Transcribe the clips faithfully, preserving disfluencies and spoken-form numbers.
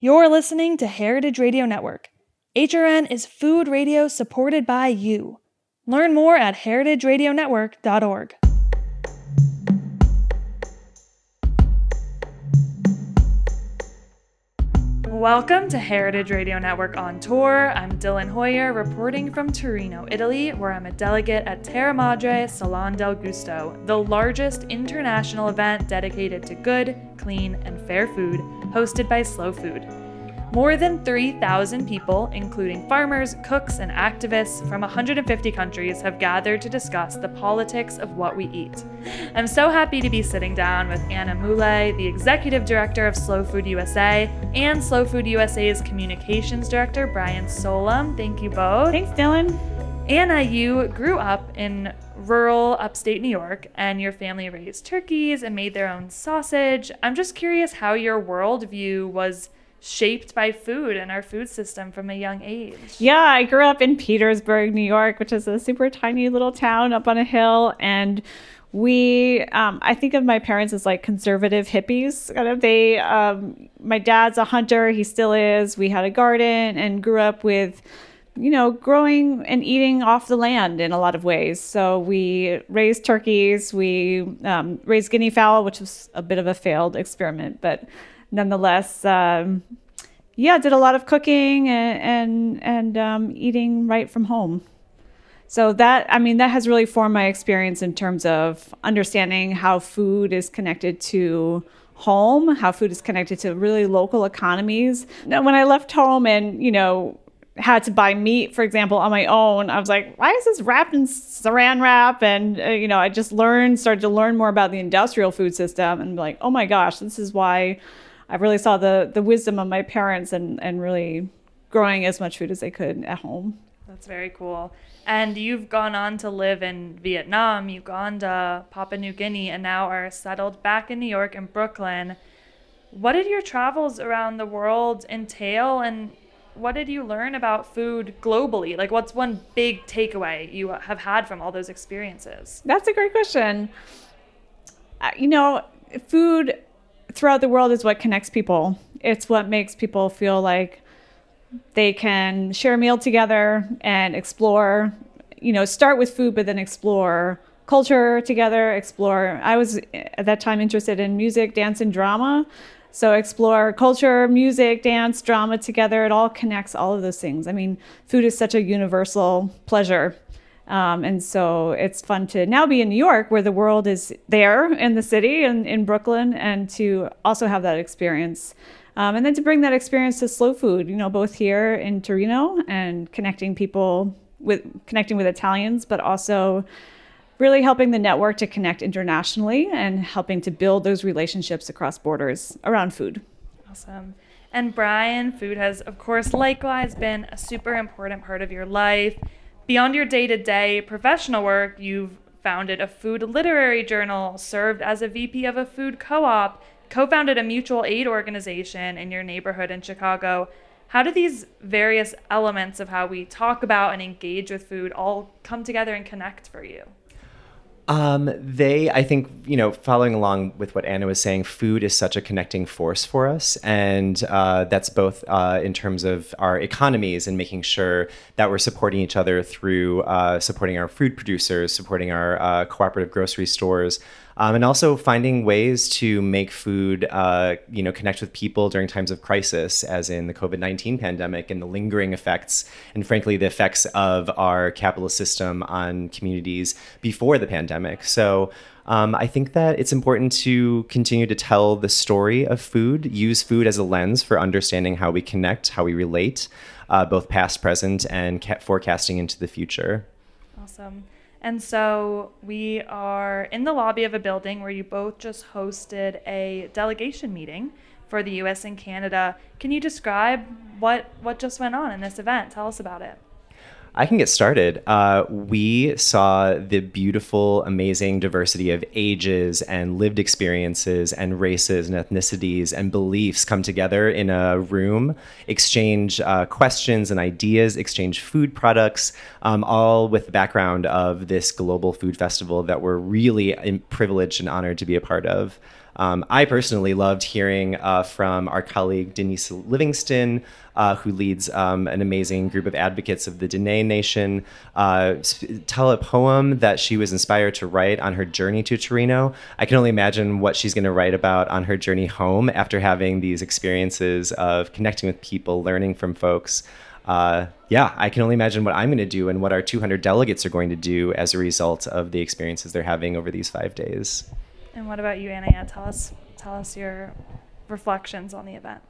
You're listening to Heritage Radio Network. H R N is food radio supported by you. Learn more at heritage radio network dot org. Welcome to Heritage Radio Network on Tour. I'm Dylan Hoyer, reporting from Torino, Italy, where I'm a delegate at Terra Madre Salon del Gusto, the largest international event dedicated to good, clean, and fair food, hosted by Slow Food. More than three thousand people, including farmers, cooks, and activists from one hundred fifty countries, have gathered to discuss the politics of what we eat. I'm so happy to be sitting down with Anna Moulay, the executive director of Slow Food U S A, and Slow Food U S A's communications director, Brian Solom. Thank you both. Thanks, Dylan. Anna, you grew up in rural upstate New York, and your family raised turkeys and made their own sausage. I'm just curious how your worldview was shaped by food and our food system from a young age. Yeah, I grew up in Petersburg, New York, which is a super tiny little town up on a hill. And we, um, I think of my parents as like conservative hippies. Kind of, they, um, my dad's a hunter, he still is. We had a garden and grew up with, you know, growing and eating off the land in a lot of ways. So we raised turkeys, we um, raised guinea fowl, which was a bit of a failed experiment, but nonetheless, um, yeah, did a lot of cooking and and, and um, eating right from home. So that, I mean, that has really formed my experience in terms of understanding how food is connected to home, how food is connected to really local economies. Now, when I left home and, you know, had to buy meat, for example, on my own, I was like, why is this wrapped in saran wrap? And, uh, you know, I just learned, started to learn more about the industrial food system and be like, oh my gosh, this is why I really saw the the wisdom of my parents and, and really growing as much food as they could at home. That's very cool. And you've gone on to live in Vietnam, Uganda, Papua New Guinea, and now are settled back in New York and Brooklyn. What did your travels around the world entail, and what did you learn about food globally? Like, what's one big takeaway you have had from all those experiences? That's a great question. Uh, you know, food throughout the world is what connects people. It's what makes people feel like they can share a meal together and explore, you know, start with food, but then explore culture together, explore. I was at that time interested in music, dance, and drama. So explore culture, music, dance, drama together. It all connects all of those things. I mean, food is such a universal pleasure. Um, and so it's fun to now be in New York, where the world is there in the city and in Brooklyn, and to also have that experience. Um, and then to bring that experience to Slow Food, you know, both here in Torino and connecting people with, connecting with Italians, but also really helping the network to connect internationally and helping to build those relationships across borders around food. Awesome. And Brian, food has, of course, likewise been a super important part of your life. Beyond your day-to-day professional work, you've founded a food literary journal, served as a V P of a food co-op, co-founded a mutual aid organization in your neighborhood in Chicago. How do these various elements of how we talk about and engage with food all come together and connect for you? Um, they, I think, you know, following along with what Anna was saying, food is such a connecting force for us. And uh, that's both uh, in terms of our economies and making sure that we're supporting each other through uh, supporting our food producers, supporting our uh, cooperative grocery stores, um, and also finding ways to make food, uh, you know, connect with people during times of crisis, as in the covid nineteen pandemic and the lingering effects, and frankly, the effects of our capitalist system on communities before the pandemic. So um, I think that it's important to continue to tell the story of food, use food as a lens for understanding how we connect, how we relate, uh, both past, present, and ca- forecasting into the future. Awesome. And so we are in the lobby of a building where you both just hosted a delegation meeting for the U S and Canada. Can you describe what, what just went on in this event? Tell us about it. I can get started. Uh, we saw the beautiful, amazing diversity of ages and lived experiences and races and ethnicities and beliefs come together in a room, exchange uh, questions and ideas, exchange food products, um, all with the background of this global food festival that we're really privileged and honored to be a part of. Um, I personally loved hearing uh, from our colleague Denise Livingston, uh, who leads um, an amazing group of advocates of the Dene Nation, uh, tell a poem that she was inspired to write on her journey to Torino. I can only imagine what she's going to write about on her journey home after having these experiences of connecting with people, learning from folks. Uh, yeah, I can only imagine what I'm going to do and what our two hundred delegates are going to do as a result of the experiences they're having over these five days. And what about you, Anaya? Tell us, tell us your reflections on the event.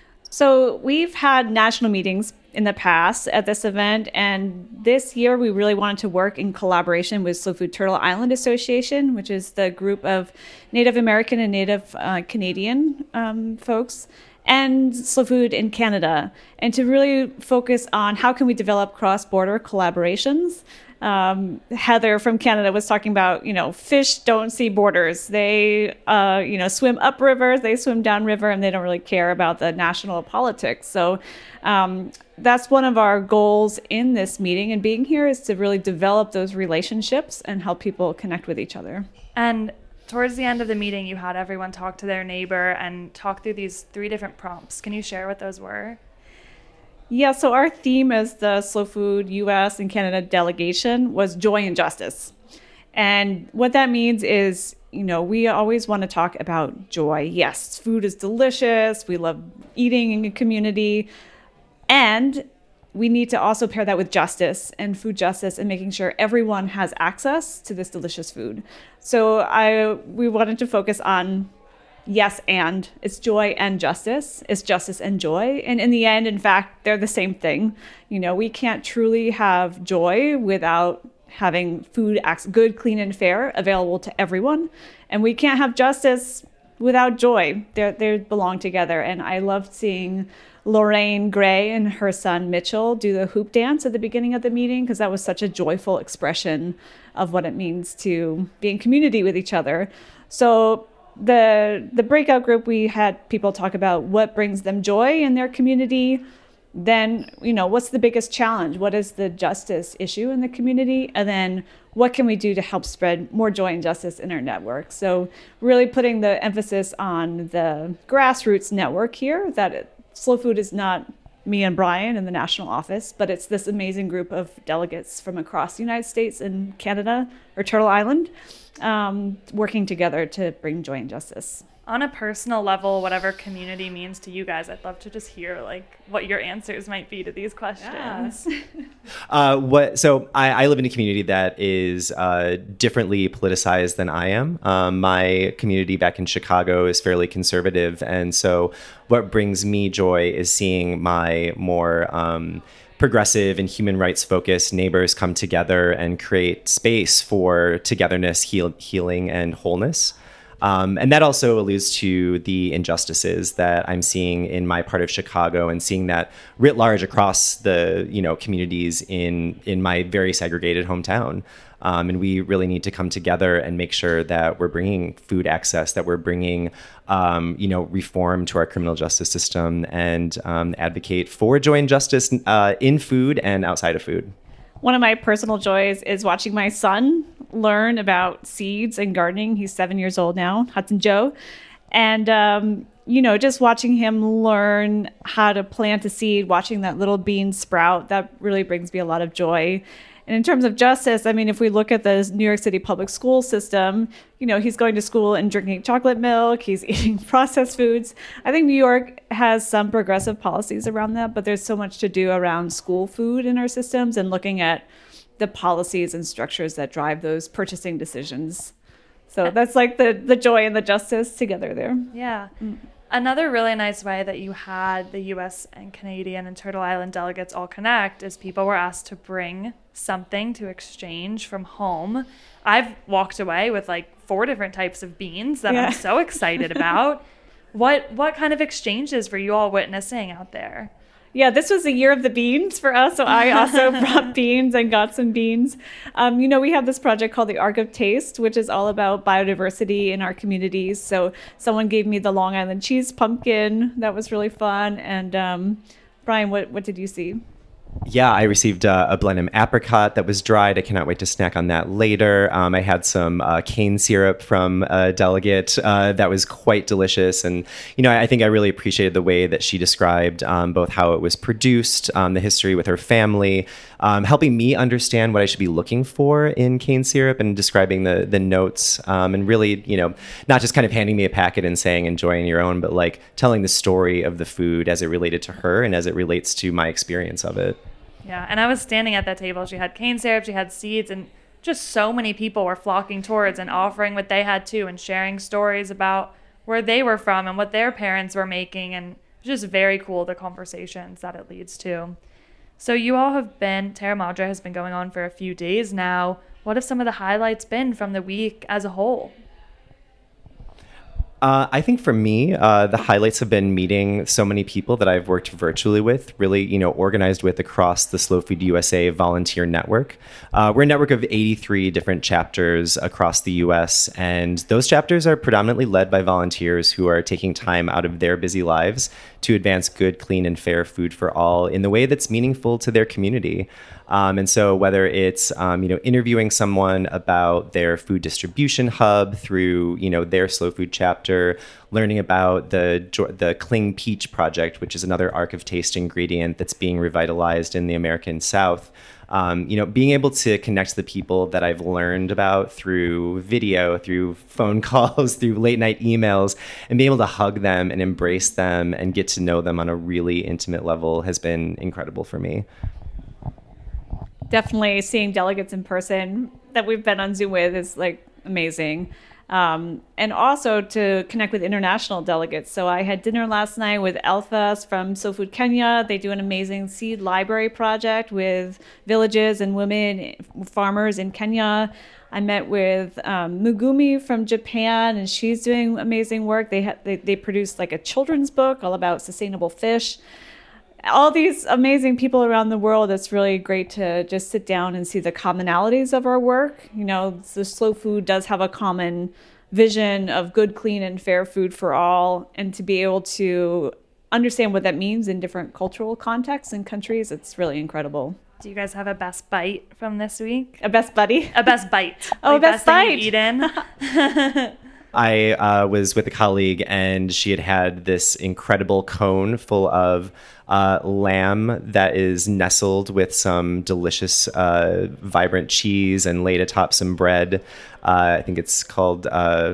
So we've had national meetings in the past at this event, and this year we really wanted to work in collaboration with Slow Food Turtle Island Association, which is the group of Native American and Native uh, Canadian um, folks, and Slow Food in Canada, and to really focus on how can we develop cross-border collaborations. Um, Heather from Canada was talking about, you know, fish don't see borders. They, uh, you know, swim upriver, they swim downriver, and they don't really care about the national politics. So um, that's one of our goals in this meeting and being here, is to really develop those relationships and help people connect with each other. And towards the end of the meeting, you had everyone talk to their neighbor and talk through these three different prompts. Can you share what those were? Yeah, so our theme as the Slow Food U S and Canada delegation was joy and justice. And what that means is, you know, we always want to talk about joy. Yes, food is delicious. We love eating in a community. And we need to also pair that with justice and food justice and making sure everyone has access to this delicious food. So I we wanted to focus on yes, and it's joy and justice. It's justice and joy. And in the end, in fact, they're the same thing. You know, we can't truly have joy without having food, good, clean, and fair available to everyone. And we can't have justice without joy. They they belong together. And I loved seeing Lorraine Gray and her son Mitchell do the hoop dance at the beginning of the meeting, because that was such a joyful expression of what it means to be in community with each other. So the the breakout group, we had people talk about what brings them joy in their community. Then, you know, what's the biggest challenge? What is the justice issue in the community? And then what can we do to help spread more joy and justice in our network? So really putting the emphasis on the grassroots network here, that it, Slow Food is not me and Brian in the national office, but it's this amazing group of delegates from across the United States and Canada, or Turtle Island, um, working together to bring joy and justice. On a personal level, whatever community means to you guys, I'd love to just hear like what your answers might be to these questions. Yeah. uh, what? So I, I live in a community that is uh, differently politicized than I am. Um, my community back in Chicago is fairly conservative, and so what brings me joy is seeing my more um, progressive and human rights focused neighbors come together and create space for togetherness, heal, healing, and wholeness. Um, and that also alludes to the injustices that I'm seeing in my part of Chicago, and seeing that writ large across the, you know, communities in in my very segregated hometown. Um, and we really need to come together and make sure that we're bringing food access, that we're bringing, um, you know, reform to our criminal justice system, and um, advocate for joy and justice uh, in food and outside of food. One of my personal joys is watching my son learn about seeds and gardening. He's seven years old now, Hudson Joe. And, um, you know, just watching him learn how to plant a seed, watching that little bean sprout, that really brings me a lot of joy. And in terms of justice, I mean, if we look at the New York City public school system, you know, he's going to school and drinking chocolate milk, he's eating processed foods. I think New York has some progressive policies around that, but there's so much to do around school food in our systems and looking at the policies and structures that drive those purchasing decisions. So that's like the, the joy and the justice together there. Yeah. Mm. Another really nice way that you had the U S and Canadian and Turtle Island delegates all connect is people were asked to bring something to exchange from home. I've walked away with like four different types of beans that yeah. I'm so excited about. What what kind of exchanges were you all witnessing out there? Yeah, this was the year of the beans for us. So I also brought beans and got some beans. Um, you know, we have this project called the Arc of Taste, which is all about biodiversity in our communities. So someone gave me the Long Island cheese pumpkin. That was really fun. And um, Brian, what, what did you see? Yeah, I received uh, a Blenheim apricot that was dried. I cannot wait to snack on that later. Um, I had some uh, cane syrup from a delegate uh, that was quite delicious. And, you know, I, I think I really appreciated the way that she described um, both how it was produced, um, the history with her family, um, helping me understand what I should be looking for in cane syrup and describing the, the notes um, and really, you know, not just kind of handing me a packet and saying enjoy on your own, but like telling the story of the food as it related to her and as it relates to my experience of it. Yeah, and I was standing at that table. She had cane syrup, she had seeds, and just so many people were flocking towards and offering what they had too and sharing stories about where they were from and what their parents were making. And it's just very cool, the conversations that it leads to. So you all have been, Terra Madre has been going on for a few days now. What have some of the highlights been from the week as a whole? Uh, I think for me, uh, the highlights have been meeting so many people that I've worked virtually with, really, you know, organized with across the Slow Food U S A volunteer network. Uh, we're a network of eighty-three different chapters across the U S, and those chapters are predominantly led by volunteers who are taking time out of their busy lives to advance good, clean, and fair food for all in the way that's meaningful to their community. Um, and so whether it's, um, you know, interviewing someone about their food distribution hub through, you know, their slow food chapter, learning about the the Cling Peach project, which is another Arc of Taste ingredient that's being revitalized in the American South. Um, you know, being able to connect to the people that I've learned about through video, through phone calls, through late night emails, and being able to hug them and embrace them and get to know them on a really intimate level has been incredible for me. Definitely seeing delegates in person that we've been on Zoom with is like amazing. Um, and also to connect with international delegates. So I had dinner last night with Elfas from Slow Food Kenya. They do an amazing seed library project with villages and women farmers in Kenya. I met with um, Mugumi from Japan, and she's doing amazing work. They, ha- they they produced like a children's book all about sustainable fish. All these amazing people around the world. It's really great to just sit down and see the commonalities of our work. You know, the Slow Food does have a common vision of good, clean, and fair food for all, and to be able to understand what that means in different cultural contexts and countries, it's really incredible. Do you guys have a best bite from this week? A best buddy? A best bite. Oh, like best, best bite. Eaten. I uh, was with a colleague, and she had had this incredible cone full of uh, lamb that is nestled with some delicious, uh, vibrant cheese and laid atop some bread. Uh, I think it's called... Uh,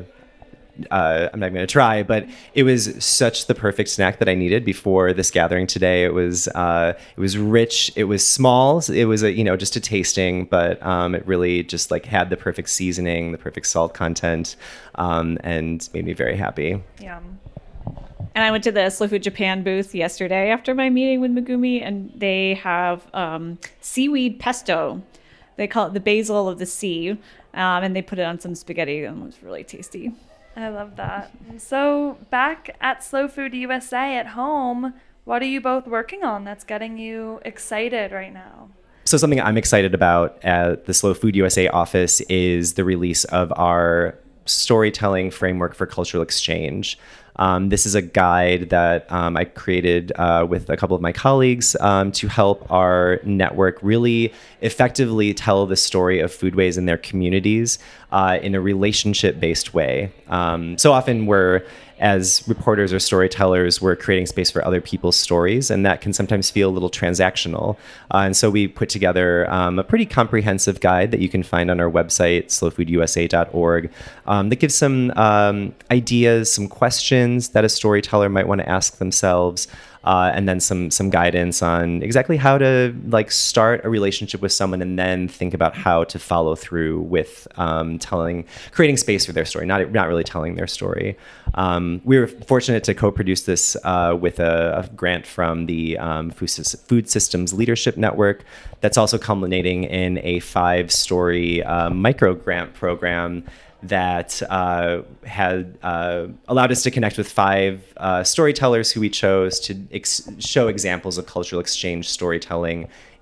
Uh, I'm not going to try, but it was such the perfect snack that I needed before this gathering today. It was uh, it was rich. It was small. It was a you know just a tasting, but um, it really just like had the perfect seasoning, the perfect salt content, um, and made me very happy. Yum. And I went to the Slow Food Japan booth yesterday after my meeting with Megumi, and they have um, seaweed pesto. They call it the basil of the sea, um, and they put it on some spaghetti, and it was really tasty. I love that. So back at Slow Food U S A at home, what are you both working on that's getting you excited right now? So something I'm excited about at the Slow Food U S A office is the release of our storytelling framework for cultural exchange. Um, this is a guide that um, I created uh, with a couple of my colleagues um, to help our network really effectively tell the story of foodways in their communities uh, in a relationship-based way. Um, so often we're, as reporters or storytellers, we're creating space for other people's stories, and that can sometimes feel a little transactional. Uh, and so we put together um, a pretty comprehensive guide that you can find on our website, slow food u s a dot org, um, that gives some um, ideas, some questions that a storyteller might want to ask themselves, uh, and then some some guidance on exactly how to like start a relationship with someone and then think about how to follow through with um, telling, creating space for their story, not not really telling their story. Um, we were fortunate to co-produce this uh, with a, a grant from the um, Food Systems Leadership Network that's also culminating in a five-story uh, micro-grant program that uh, had uh, allowed us to connect with five uh, storytellers who we chose to ex- show examples of cultural exchange storytelling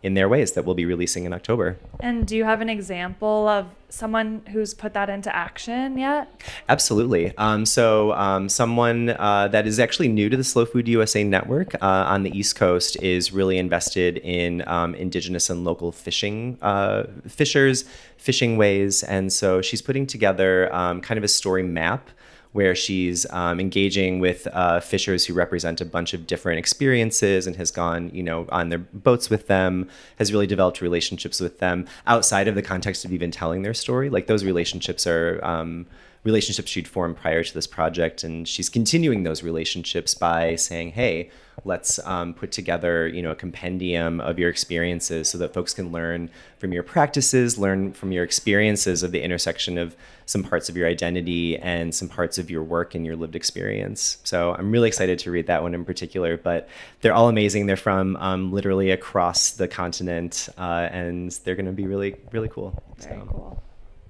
in their ways that we'll be releasing in October. And do you have an example of someone who's put that into action yet? Absolutely. Um, so um, someone uh, that is actually new to the Slow Food U S A network uh, on the East Coast is really invested in um, indigenous and local fishing uh, fishers, fishing ways. And so she's putting together um, kind of a story map where she's um, engaging with uh, fishers who represent a bunch of different experiences and has gone, you know, on their boats with them, has really developed relationships with them outside of the context of even telling their story. Like those relationships are um, relationships she'd formed prior to this project, and she's continuing those relationships by saying, hey, let's um, put together, you know, a compendium of your experiences so that folks can learn from your practices, learn from your experiences of the intersection of some parts of your identity and some parts of your work and your lived experience. So I'm really excited to read that one in particular, but they're all amazing. They're from um, literally across the continent, uh, and they're going to be really, really cool. Very so. cool.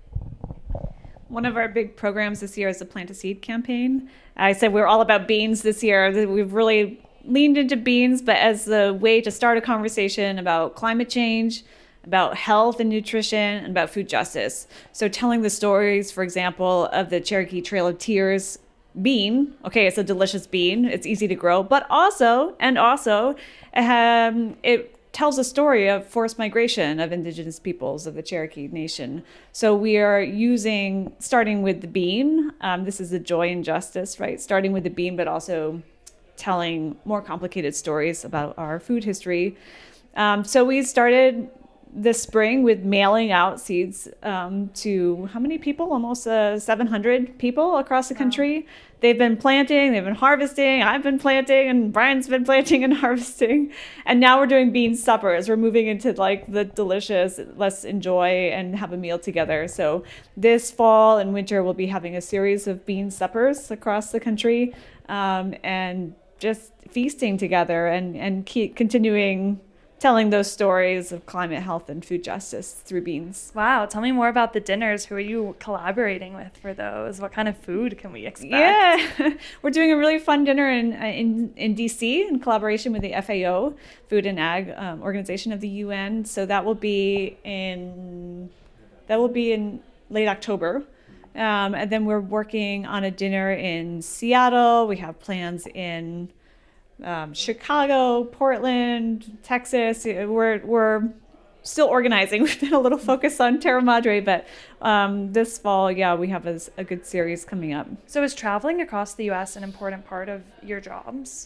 One of our big programs this year is the Plant a Seed campaign. I said we're all about beans this year. We've really leaned into beans, but as a way to start a conversation about climate change, about health and nutrition, and about food justice. So telling the stories, for example, of the Cherokee Trail of Tears bean. Okay, it's a delicious bean. It's easy to grow, but also, and also, um, it tells a story of forced migration of indigenous peoples of the Cherokee Nation. So we are using, starting with the bean, um, this is the joy and justice, right? Starting with the bean, but also telling more complicated stories about our food history. Um, so we started this spring with mailing out seeds um, to how many people? Almost uh, seven hundred people across the country. Wow. They've been planting, they've been harvesting, I've been planting, and Brian's been planting and harvesting. And now we're doing bean suppers. We're moving into like the delicious, let's enjoy and have a meal together. So this fall and winter, we'll be having a series of bean suppers across the country um, and just feasting together and, and keep continuing telling those stories of climate, health, and food justice through beans. Wow. Tell me more about the dinners. Who are you collaborating with for those? What kind of food can we expect? Yeah, we're doing a really fun dinner in in, in D C in collaboration with the F A O, Food and Ag um, Organization of the U N. So that will be in that will be in late October. Um, and then we're working on a dinner in Seattle. We have plans in Um, Chicago, Portland, Texas. We're we're still organizing. We've been a little focused on Terra Madre, but um, this fall, yeah, we have a, a good series coming up. So is traveling across the U S an important part of your jobs?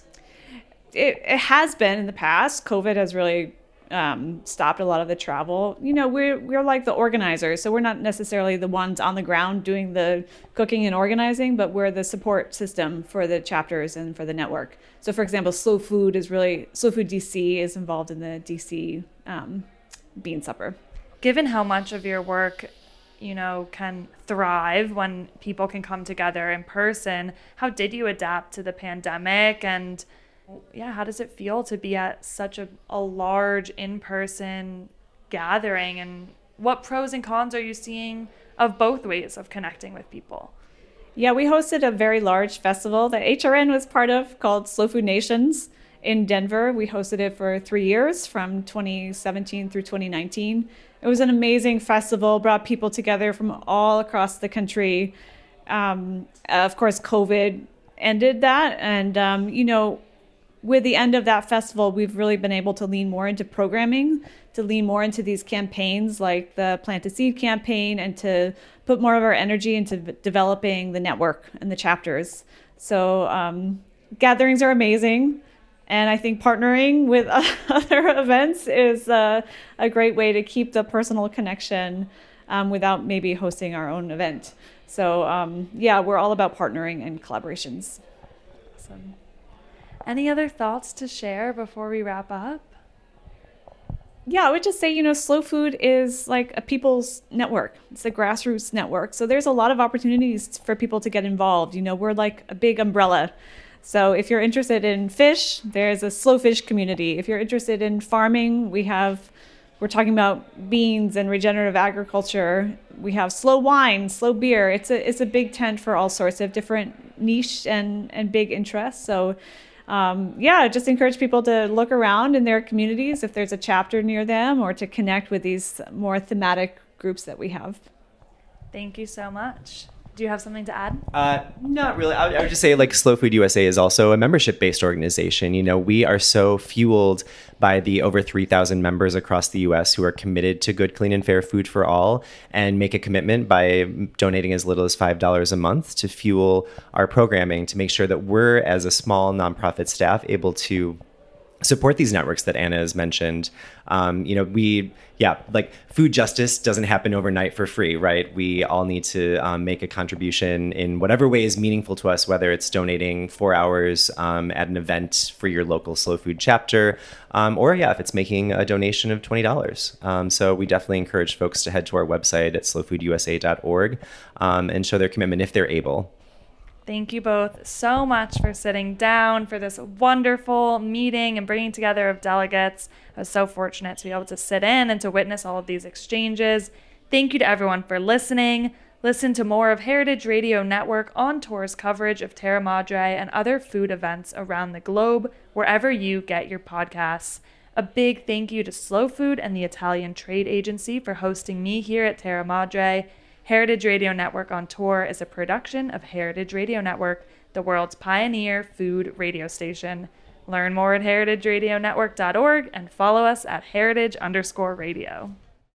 It, it has been in the past. COVID has really um, stopped a lot of the travel. You know, we're we're like the organizers, so we're not necessarily the ones on the ground doing the cooking and organizing, but we're the support system for the chapters and for the network. So, for example, Slow Food is really Slow Food D C is involved in the D C um, bean supper. Given how much of your work, you know, can thrive when people can come together in person, how did you adapt to the pandemic? And yeah, how does it feel to be at such a, a large in-person gathering? And what pros and cons are you seeing of both ways of connecting with people? Yeah, we hosted a very large festival that H R N was part of called Slow Food Nations in Denver. We hosted it for three years from twenty seventeen through twenty nineteen. It was an amazing festival, brought people together from all across the country. Um, of course, COVID ended that. And, um, you know, with the end of that festival, we've really been able to lean more into programming, to lean more into these campaigns like the Plant a Seed campaign, and to put more of our energy into v- developing the network and the chapters. So um, gatherings are amazing. And I think partnering with other events is uh, a great way to keep the personal connection um, without maybe hosting our own event. So um, yeah, we're all about partnering and collaborations. Awesome. Any other thoughts to share before we wrap up? Yeah, I would just say, you know, Slow Food is like a people's network. It's a grassroots network. So there's a lot of opportunities for people to get involved. You know, we're like a big umbrella. So if you're interested in fish, there's a slow fish community. If you're interested in farming, we have, we're talking about beans and regenerative agriculture. We have slow wine, slow beer. It's a it's a big tent for all sorts of different niche and, and big interests. So um, yeah, just encourage people to look around in their communities if there's a chapter near them, or to connect with these more thematic groups that we have. Thank you so much. Do you have something to add? Uh, not really. I would, I would just say, like, Slow Food U S A is also a membership-based organization. You know, we are so fueled by the over three thousand members across the U S who are committed to good, clean, and fair food for all, and make a commitment by donating as little as five dollars a month to fuel our programming, to make sure that we're, as a small nonprofit staff, able to support these networks that Anna has mentioned. Um, you know, we, yeah, like, food justice doesn't happen overnight for free, right? We all need to um, make a contribution in whatever way is meaningful to us, whether it's donating four hours um, at an event for your local Slow Food chapter, um, or yeah, if it's making a donation of twenty dollars. Um, so we definitely encourage folks to head to our website at slow food u s a dot org um, and show their commitment if they're able. Thank you both so much for sitting down for this wonderful meeting and bringing together of delegates. I was so fortunate to be able to sit in and to witness all of these exchanges. Thank you to everyone for listening. Listen to more of Heritage Radio Network on Tour's coverage of Terra Madre and other food events around the globe, wherever you get your podcasts. A big thank you to Slow Food and the Italian Trade Agency for hosting me here at Terra Madre. Heritage Radio Network on Tour is a production of Heritage Radio Network, the world's pioneer food radio station. Learn more at heritage radio network dot org and follow us at heritage underscore radio.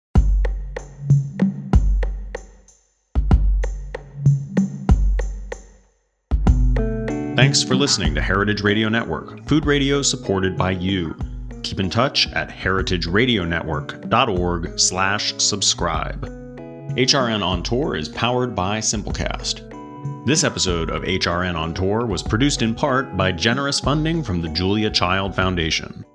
Thanks for listening to Heritage Radio Network, food radio supported by you. Keep in touch at heritage radio network dot org slash subscribe. H R N On Tour is powered by Simplecast. This episode of H R N On Tour was produced in part by generous funding from the Julia Child Foundation.